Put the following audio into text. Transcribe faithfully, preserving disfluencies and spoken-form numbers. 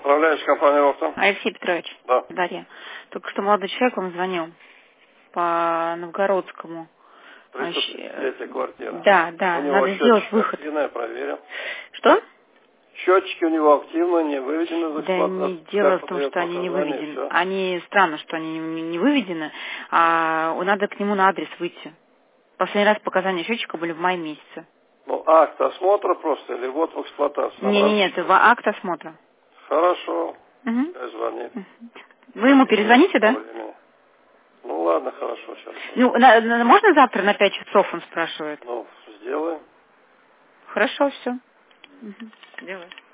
Управляющая компания «Ростом». Алексей Петрович. Да. Дарья. Только что молодой человек вам звонил по Новгородскому. тридцать третья квартира. Да, да, у него надо сделать выход. Активно, я проверил. Что? Счетчики у него активно, не выведены из Да не дело в том, что они не выведены. Все. Они, странно, что они не, не выведены, а надо к нему на адрес выйти. Последний раз показания счетчика были в мае месяце. Ну, акт осмотра просто или вот в эксплуатацию? Не, не, нет, в акт осмотра. Хорошо. Угу. Я звонит. Вы ему перезвоните, да? Времени. Ну ладно, хорошо, сейчас. Ну, на, на, можно завтра на пять часов, он спрашивает? Ну, сделаем. Хорошо, все. Угу. Делаю.